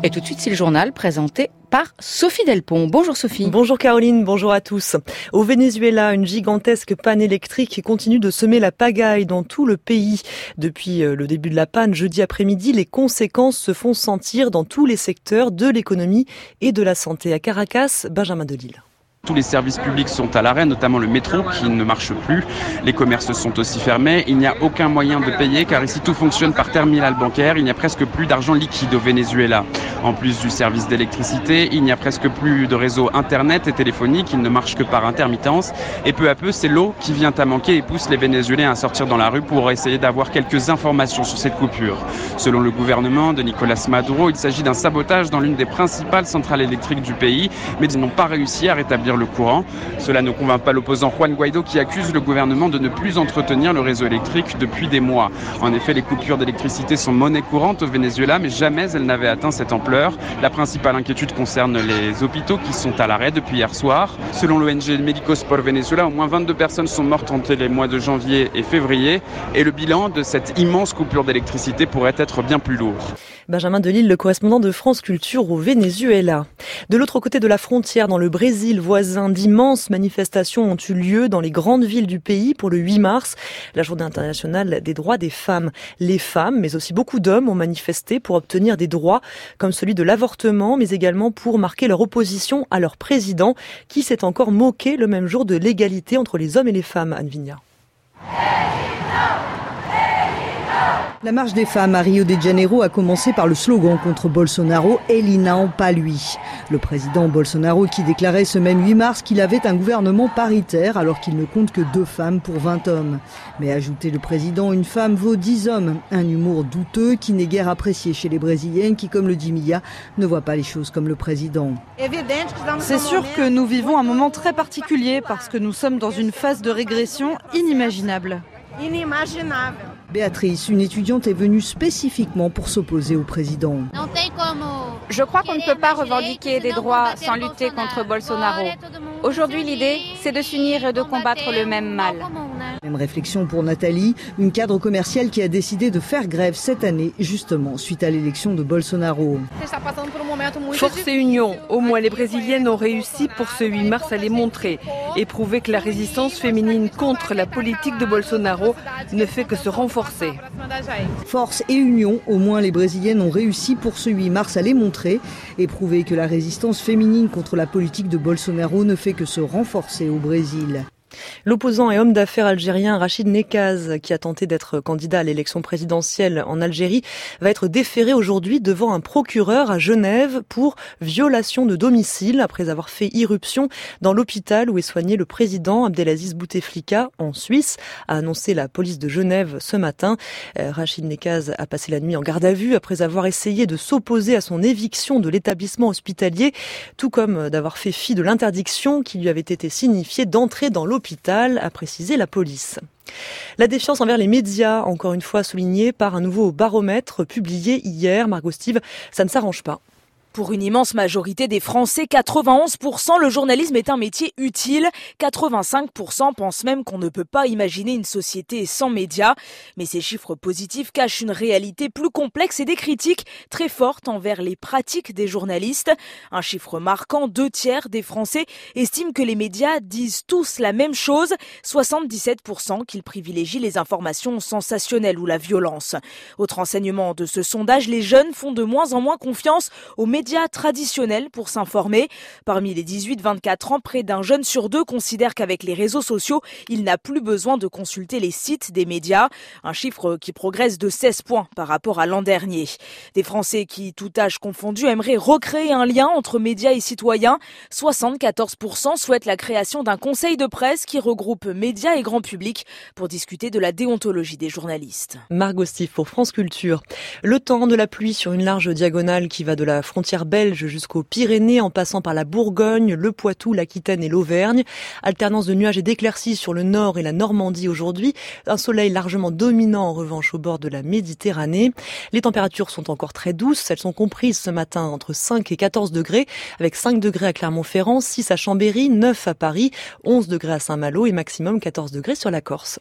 Et tout de suite, c'est le journal présenté par Sophie Delpont. Bonjour Sophie. Bonjour Caroline, bonjour à tous. Au Venezuela, une gigantesque panne électrique continue de semer la pagaille dans tout le pays. Depuis le début de la panne, jeudi après-midi, les conséquences se font sentir dans tous les secteurs de l'économie et de la santé. À Caracas, Benjamin Delille. Tous les services publics sont à l'arrêt, notamment le métro qui ne marche plus. Les commerces sont aussi fermés. Il n'y a aucun moyen de payer car ici tout fonctionne par terminal bancaire. Il n'y a presque plus d'argent liquide au Venezuela. En plus du service d'électricité, il n'y a presque plus de réseau internet et téléphonique. Il ne marche que par intermittence. Et peu à peu, c'est l'eau qui vient à manquer et pousse les Vénézuéliens à sortir dans la rue pour essayer d'avoir quelques informations sur cette coupure. Selon le gouvernement de Nicolás Maduro, il s'agit d'un sabotage dans l'une des principales centrales électriques du pays, mais ils n'ont pas réussi à rétablir le courant. Cela ne convainc pas l'opposant Juan Guaido qui accuse le gouvernement de ne plus entretenir le réseau électrique depuis des mois. En effet, les coupures d'électricité sont monnaie courante au Venezuela, mais jamais elles n'avaient atteint cette ampleur. La principale inquiétude concerne les hôpitaux qui sont à l'arrêt depuis hier soir. Selon l'ONG Médicos por Venezuela, au moins 22 personnes sont mortes entre les mois de janvier et février. Et le bilan de cette immense coupure d'électricité pourrait être bien plus lourd. Benjamin Delille, le correspondant de France Culture au Venezuela. De l'autre côté de la frontière, dans le Brésil voisin, d'immenses manifestations ont eu lieu dans les grandes villes du pays pour le 8 mars, la journée internationale des droits des femmes. Les femmes, mais aussi beaucoup d'hommes, ont manifesté pour obtenir des droits comme celui de l'avortement, mais également pour marquer leur opposition à leur président, qui s'est encore moqué le même jour de l'égalité entre les hommes et les femmes. Anne Vigna. La marche des femmes à Rio de Janeiro a commencé par le slogan contre Bolsonaro « Ele não, pas lui ». Le président Bolsonaro qui déclarait ce même 8 mars qu'il avait un gouvernement paritaire alors qu'il ne compte que 2 femmes pour 20 hommes. Mais ajoutait le président, une femme vaut 10 hommes. Un humour douteux qui n'est guère apprécié chez les Brésiliennes qui, comme le dit Mia, ne voient pas les choses comme le président. C'est sûr que nous vivons un moment très particulier parce que nous sommes dans une phase de régression inimaginable. Béatrice, une étudiante, est venue spécifiquement pour s'opposer au président. Je crois qu'on ne peut pas revendiquer des droits sans lutter contre Bolsonaro. Aujourd'hui, l'idée, c'est de s'unir et de combattre le même mal. Même réflexion pour Nathalie, une cadre commerciale qui a décidé de faire grève cette année, justement, suite à l'élection de Bolsonaro. Force et union, au moins les Brésiliennes ont réussi pour ce 8 mars à les montrer et prouver que la résistance féminine contre la politique de Bolsonaro ne fait que se renforcer. Force et union, au moins les Brésiliennes ont réussi pour ce 8 mars à les montrer et prouver que la résistance féminine contre la politique de Bolsonaro ne fait que se renforcer au Brésil. L'opposant et homme d'affaires algérien Rachid Nekaz, qui a tenté d'être candidat à l'élection présidentielle en Algérie, va être déféré aujourd'hui devant un procureur à Genève pour violation de domicile après avoir fait irruption dans l'hôpital où est soigné le président Abdelaziz Bouteflika en Suisse, a annoncé la police de Genève ce matin. Rachid Nekaz a passé la nuit en garde à vue après avoir essayé de s'opposer à son éviction de l'établissement hospitalier, tout comme d'avoir fait fi de l'interdiction qui lui avait été signifiée d'entrer dans l'hôpital, a précisé la police. La défiance envers les médias, encore une fois soulignée par un nouveau baromètre publié hier. Margot Steve, ça ne s'arrange pas. Pour une immense majorité des Français, 91%, le journalisme est un métier utile. 85% pensent même qu'on ne peut pas imaginer une société sans médias. Mais ces chiffres positifs cachent une réalité plus complexe et des critiques très fortes envers les pratiques des journalistes. Un chiffre marquant, 2/3 des Français estiment que les médias disent tous la même chose. 77% qu'ils privilégient les informations sensationnelles ou la violence. Autre enseignement de ce sondage, les jeunes font de moins en moins confiance aux médias traditionnels pour s'informer. Parmi les 18-24 ans, près d'un jeune sur 2 considère qu'avec les réseaux sociaux, il n'a plus besoin de consulter les sites des médias. Un chiffre qui progresse de 16 points par rapport à l'an dernier. Des Français qui, tout âge confondu, aimeraient recréer un lien entre médias et citoyens. 74% souhaitent la création d'un conseil de presse qui regroupe médias et grand public pour discuter de la déontologie des journalistes. Margot Steve pour France Culture. Le temps de la pluie sur une large diagonale qui va de la frontière belge jusqu'aux Pyrénées en passant par la Bourgogne, le Poitou, l'Aquitaine et l'Auvergne. Alternance de nuages et d'éclaircies sur le nord et la Normandie aujourd'hui. Un soleil largement dominant en revanche au bord de la Méditerranée. Les températures sont encore très douces. Elles sont comprises ce matin entre 5 et 14 degrés avec 5 degrés à Clermont-Ferrand, 6 à Chambéry, 9 à Paris, 11 degrés à Saint-Malo et maximum 14 degrés sur la Corse.